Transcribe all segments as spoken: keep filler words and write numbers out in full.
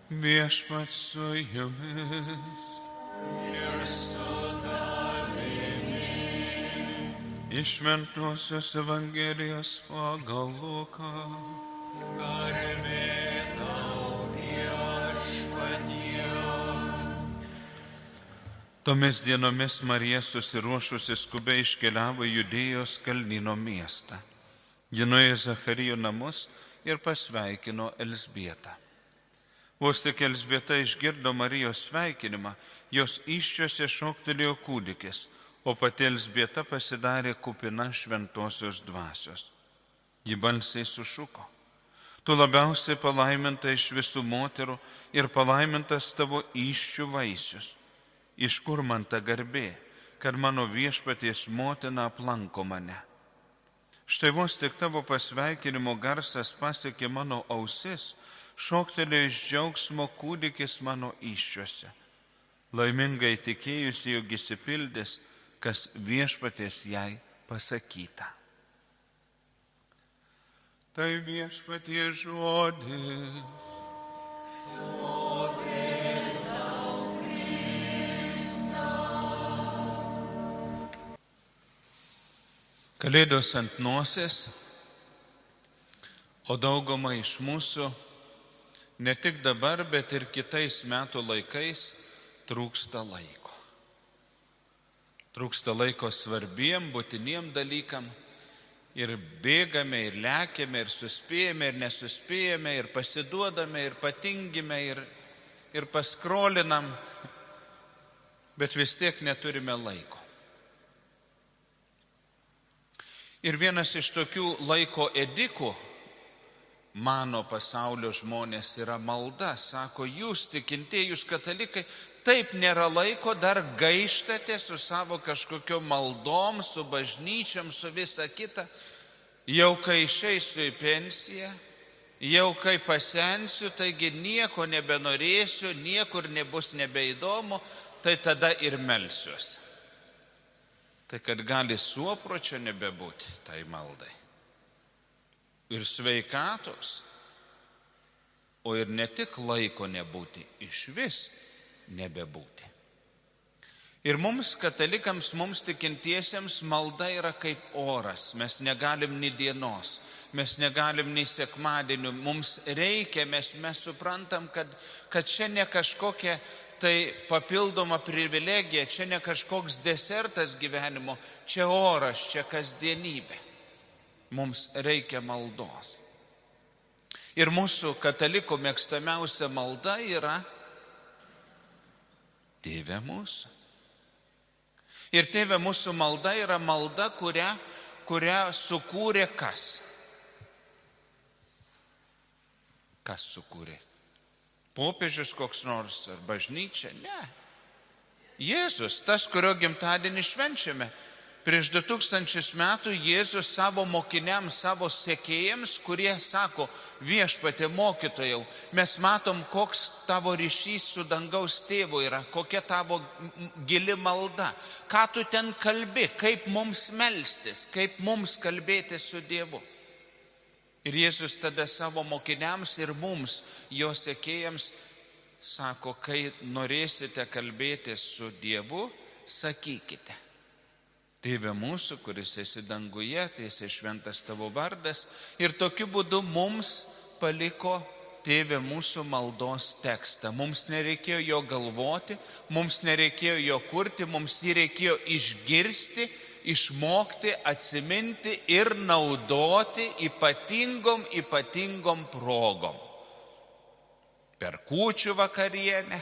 Viešpats su jumis. Ir su tavimi. Iš Šventosios Evangelijos pagal Luką. Garbė tau, Viešpatie. Tomis dienomis Marija susiruošusi skubiai iškeliavo į Judėjos kalnyno miestą. Ji nuėjo į Zacharijo namus ir pasveikino Elzbietą. Vos tik Elzbieta išgirdo Marijos sveikinimą, jos įsčiose šoktelėjo kūdikis, o pati Elzbieta pasidarė kupina šventosios dvasios. Ji balsiai sušuko: Tu labiausiai palaiminta iš visų moterų ir palaimintas tavo įsčių vaisius. Iš kur man ta garbė, kad mano viešpaties motina aplanko mane? Štai vos tik tavo pasveikinimo garsas pasiekė mano ausis, šoktelėjo iš džiaugsmo kūdikis mano įsčiuose. Laimingai tikėjusi, jog išsipildys, kas viešpaties jai pasakyta. Tai viešpaties žodis. Kalėdos ant nosies, o dauguma iš mūsų ne tik dabar, bet ir kitais metų laikais trūksta laiko. Trūksta laiko svarbiem, būtiniem dalykam ir bėgame, ir lekiame, ir suspėjame, ir nesuspėjame, ir pasiduodame, ir patingime, ir, ir paskrolinam, bet vis tiek neturime laiko. Ir vienas iš tokių laiko edikų, mano pasaulio žmonės, yra malda. Sako, jūs tikintieji, jūs katalikai, taip nėra laiko, dar gaištate su savo kažkokio maldom, su bažnyčiom, su visa kita. Jau kai išeisiu į pensiją, jau kai pasensiu, taigi nieko nebenorėsiu, niekur nebus nebeįdomu, tai tada ir melsiuosi. Tai kad gali suopročio nebebūti tai maldai. Ir sveikatos, o ir ne tik laiko nebūti, iš vis nebebūti. Ir mums, katalikams, mums tikintiesiems, malda yra kaip oras. Mes negalim nei dienos, mes negalim nei sekmadienių. Mums reikia, mes, mes suprantam, kad, kad čia ne kažkokia tai papildoma privilegija, čia ne kažkoks desertas gyvenimo, čia oras, čia kasdienybė. Mums reikia maldos. Ir mūsų katalikų mėgstamiausia malda yra Tėve mūsų. Ir Tėve mūsų malda yra malda, kurią, kurią sukūrė kas? Kas sukūrė? Popiežius koks nors ar bažnyčia? Ne. Jėzus, tas, kurio gimtadienį švenčiame. Prieš du tūkstančius metų Jėzus savo mokiniams, savo sekėjams, kurie sako, Viešpatie mokytojau, mes matom, koks tavo ryšys su dangaus tėvu yra, kokia tavo gili malda, ką tu ten kalbi, kaip mums melstis, kaip mums kalbėti su Dievu. Ir Jėzus tada savo mokiniams ir mums, jo sekėjams, sako, kai norėsite kalbėti su Dievu, sakykite: Tėve mūsų, kuris esi danguje, teisė šventas tavo vardas. Ir tokiu būdu mums paliko Tėve mūsų maldos tekstą. Mums nereikėjo jo galvoti, mums nereikėjo jo kurti, mums jį reikėjo išgirsti, išmokti, atsiminti ir naudoti ypatingom, ypatingom progom. Per kūčių vakarienę,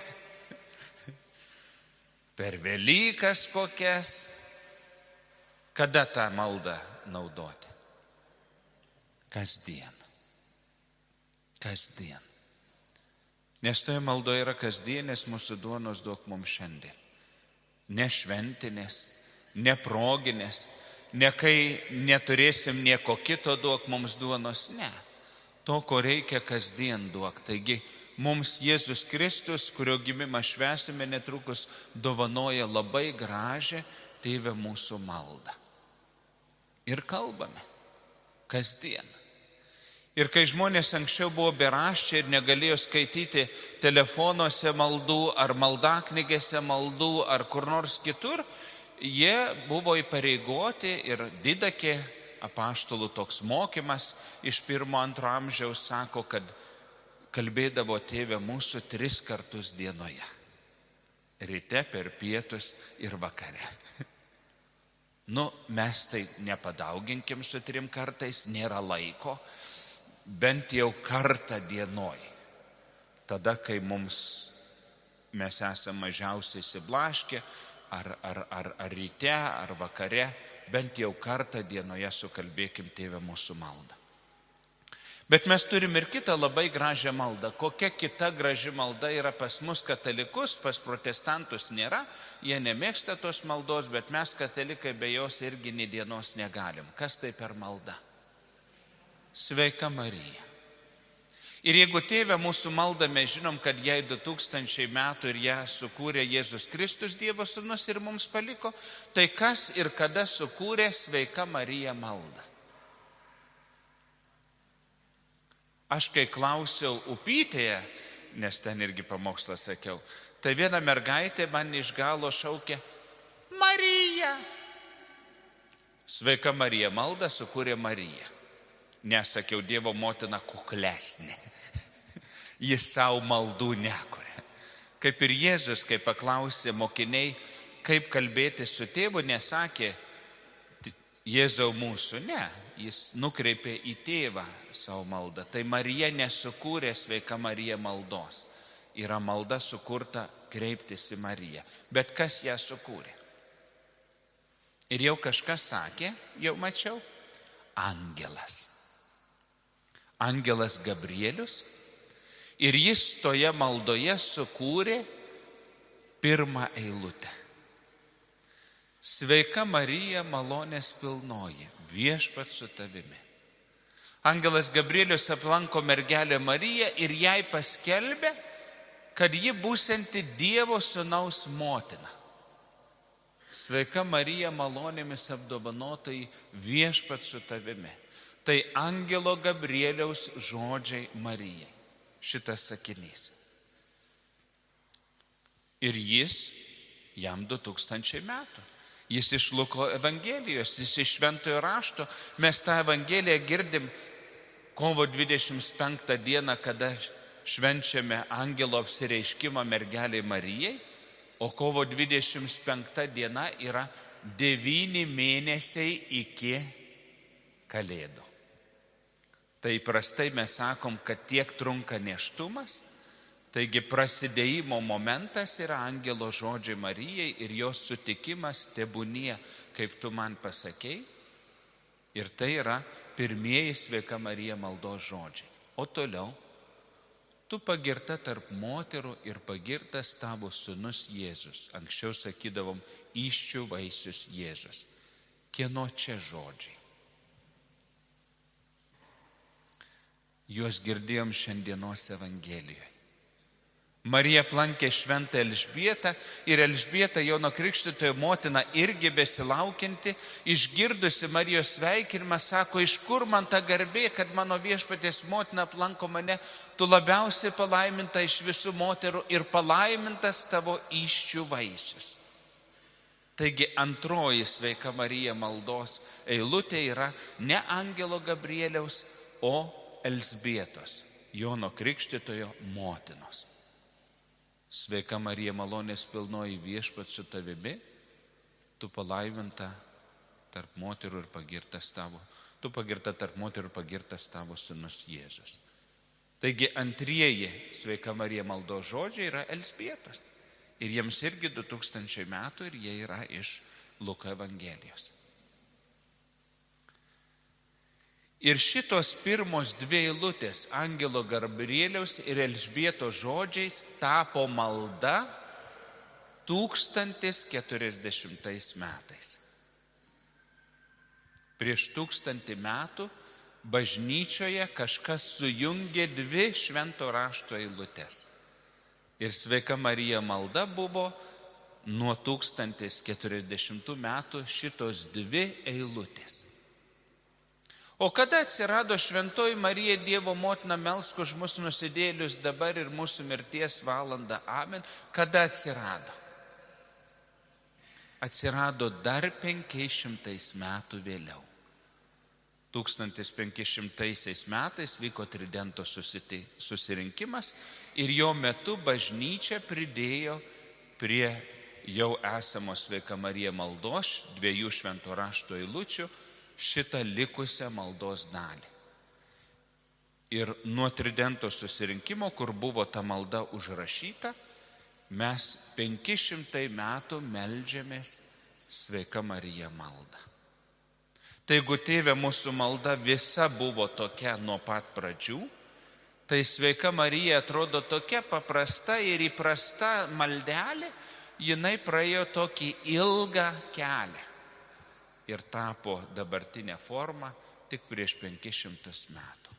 per Velykas kokias. Kada tą maldą naudoti? Kasdien. Kasdien. Nes toje maldoje yra kasdienės mūsų duonos duok mums šiandien. Ne šventinės, ne proginės, ne kai neturėsim nieko kito duok mums duonos, ne. To, ko reikia kasdien duok. Taigi mums Jėzus Kristus, kurio gimimą švęsime netrukus, dovanoja labai gražią Tėve mūsų maldą. Ir kalbame kasdien. Ir kai žmonės anksčiau buvo beraščiai ir negalėjo skaityti telefonuose maldų ar maldaknygėse maldų ar kur nors kitur, jie buvo įpareigoti ir Didakė apaštalų toks mokymas iš pirmo antro amžiaus sako, kad kalbėdavo Tėve mūsų tris kartus dienoje. Ryte, per pietus ir vakare. Nu, mes tai nepadauginkim su trim kartais, nėra laiko. Bent jau kartą dienoj, tada, kai mums mes esame mažiausiai įsiblaškę, ar, ar, ar, ar ryte, ar vakare, bent jau kartą dienoje sukalbėkim Tėve mūsų maldą. Bet mes turim ir kitą labai gražią maldą. Kokia kita graži malda yra pas mus katalikus, pas protestantus nėra, jie nemėgsta tos maldos, bet mes katalikai be jos irgi nė dienos negalim. Kas tai per malda? Sveika Marija. Ir jeigu Tėve mūsų maldą mes žinom, kad jai du tūkstančiai metų ir ją sukūrė Jėzus Kristus, Dievo Sūnus ir mums paliko, tai kas ir kada sukūrė Sveika Marija maldą? Aš kai klausiau Upytėje, nes ten irgi pamokslą sakiau, tai viena mergaitė man iš galo šaukė Marija. Sveika Marija maldą sukūrė Marija. Nesakiau, Dievo motina kuklesnė. Jis savo maldų nekuria. Kaip ir Jėzus, kai paklausė mokiniai, kaip kalbėti su tėvu, nesakė Jėzau mūsų, ne. Jis nukreipė į tėvą savo maldą. Tai Marija nesukūrė Sveika Marija maldos. Yra malda sukurta kreiptis į Mariją. Bet kas ją sukūrė? Ir jau kažkas sakė, jau mačiau, angelas. Angelas Gabrielius, ir jis toje maldoje sukūrė pirmą eilutę. Sveika Marija, malonės pilnoji, viešpats su tavimi. Angelas Gabrielius aplanko mergelę Mariją ir jai paskelbė, kad ji būsianti Dievo Sūnaus motina. Sveika Marija, malonėmis apdovanotai, viešpats su tavimi. Tai angelo Gabrieliaus žodžiai Marijai. Šitas sakinys. Ir jis jam du tūkstančiai metų. Jis iš Luko Evangelijos, jis iš Šventojo rašto. Mes tą Evangeliją girdim kovo dvidešimt penktą dieną, kada švenčiame angelo apsireiškimą mergelei Marijai, o kovo dvidešimt penkta diena yra devyni mėnesiai iki Kalėdų. Tai įprastai mes sakom, kad tiek trunka nėštumas, taigi prasidėjimo momentas yra angelo žodžiai Marijai ir jos sutikimas tebūnie, kaip tu man pasakei. Ir tai yra pirmieji Sveika Marija maldos žodžiai. O toliau, tu pagirta tarp moterų ir pagirtas tavo sūnus Jėzus. Anksčiau sakydavom, įsčių vaisius Jėzus. Kieno čia žodžiai? Juos girdėjom šiandienos Evangelijoje. Marija aplankė šventą Elžbietą ir Elžbieta, Jono Krikštytojo motina, irgi besilaukianti, išgirdusi Marijos sveikinimą, sako, iš kur man ta garbė, kad mano viešpaties motina aplanko mane, tu labiausiai palaiminta iš visų moterų ir palaimintas tavo įsčių vaisius. Taigi antroji Sveika Marija maldos eilutė yra ne angelo Gabrieliaus, o Elzbietos, Jono Krikštytojo motinos. Sveika Marija, malonės pilnoji, viešpats su tavimi, tu palaiminta tarp moterų ir pagirtas tavo, tu pagirta tarp moterų ir pagirtas tavo sūnus Jėzus. Taigi antrieji Sveika Marija maldos žodžiai yra Elzbietos. Ir jiems irgi du tūkstančiai metų ir jie yra iš Luko Evangelijos. Ir šitos pirmos dvi eilutės angelo Gabrieliaus ir Elžbietos žodžiais tapo malda tūkstantis keturiasdešimtais metais. Prieš tūkstantį metų bažnyčioje kažkas sujungė dvi švento rašto eilutes. Ir Sveika Marija malda buvo nuo tūkstantis keturiasdešimtų metų šitos dvi eilutės. O kada atsirado Šventoji Marija Dievo motina, melsk už mus nusidėlius dabar ir mūsų mirties valandą. Amen. Kada atsirado? Atsirado dar penkiais šimtais metų vėliau. tūkstantis penki šimtaisiais metais vyko Tridento susirinkimas ir jo metu bažnyčia pridėjo prie jau esamos Sveika Marija maldos, dviejų švento rašto eilučių, šitą likusią maldos dalį. Ir nuo Tridento susirinkimo, kur buvo ta malda užrašyta, mes penki šimtai metų meldžiamės Sveika Marija maldą. Tai jeigu Tėve mūsų malda visa buvo tokia nuo pat pradžių, tai Sveika Marija atrodo tokia paprasta ir įprasta maldelė, jinai praėjo tokį ilgą kelią ir tapo dabartinę formą tik prieš penkis šimtus metų.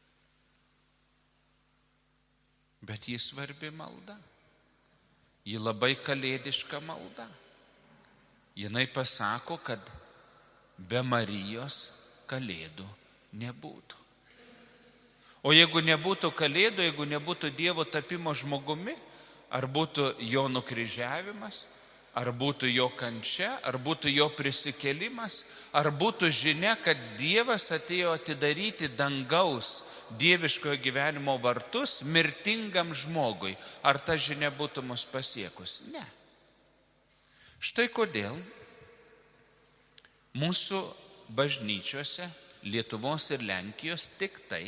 Bet ji svarbi malda. Ji labai kalėdiška malda. Jinai pasako, kad be Marijos kalėdų nebūtų. O jeigu nebūtų kalėdų, jeigu nebūtų Dievo tapimo žmogumi, ar būtų jo nukryžiavimas, ar būtų jo kančia, ar būtų jo prisikėlimas, ar būtų žinia, kad Dievas atėjo atidaryti dangaus dieviškojo gyvenimo vartus mirtingam žmogui, ar ta žinia būtų mus pasiekus? Ne. Štai kodėl mūsų bažnyčiose, Lietuvos ir Lenkijos, tik tai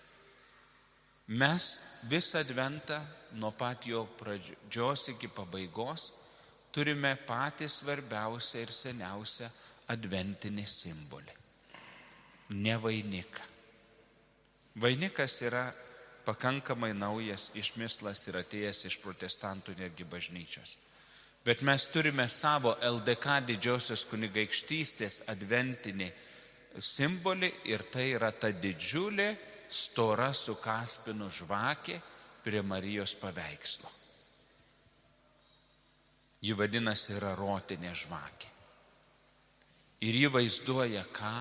mes visą adventą nuo pat jo pradžios iki pabaigos turime patį svarbiausią ir seniausią adventinį simbolį – ne vainiką. Vainikas yra pakankamai naujas išmislas ir atėjęs iš protestantų netgi bažnyčios. Bet mes turime savo L D K didžiosios kunigaikštystės adventinį simbolį ir tai yra ta didžiulė stora su kaspinu žvakė prie Marijos paveikslo. Ji vadinasi yra rotinė žvakė. Ir ji vaizduoja ką?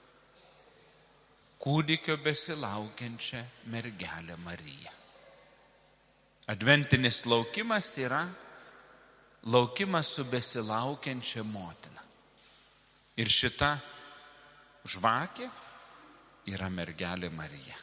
Kūdikio besilaukiančią mergelę Mariją. Adventinis laukimas yra laukimas su besilaukiančia motina. Ir šita žvakė yra mergelė Marija.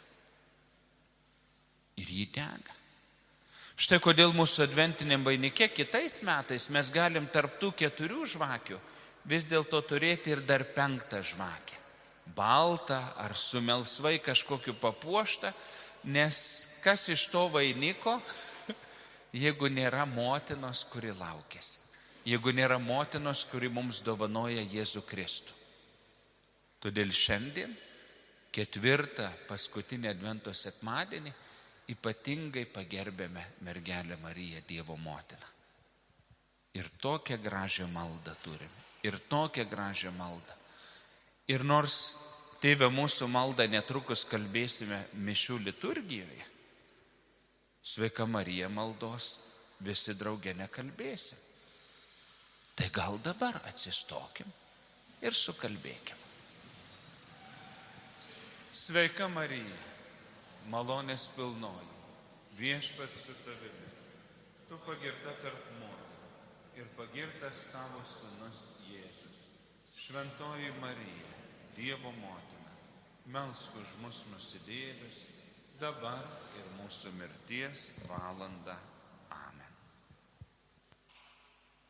Ir ji dega. Štai kodėl mūsų adventiniam vainike kitais metais mes galim tarp tų keturių žvakių vis dėlto turėti ir dar penktą žvakę. Baltą ar su melsvai kažkokiu papuoštą, nes kas iš to vainiko, jeigu nėra motinos, kuri laukėsi. Jeigu nėra motinos, kuri mums dovanoja Jėzų Kristų. Todėl šiandien, ketvirtą paskutinį advento sekmadienį, ypatingai pagerbėme mergelę Mariją, Dievo motiną. Ir tokią gražią maldą turime. Ir tokią gražią maldą. Ir nors Tėve mūsų maldą netrukus kalbėsime mišių liturgijoje, Sveika Marija maldos visi drauge nekalbėsim. Tai gal dabar atsistokim ir sukalbėkim. Sveika Marija, malonės pilnoji, viešpats su tavimi, tu pagirta tarp moterų ir pagirtas tavo sūnus Jėzus. Šventoji Marija, Dievo motina, melsk už mus nusidėjėlius, dabar ir mūsų mirties valandą.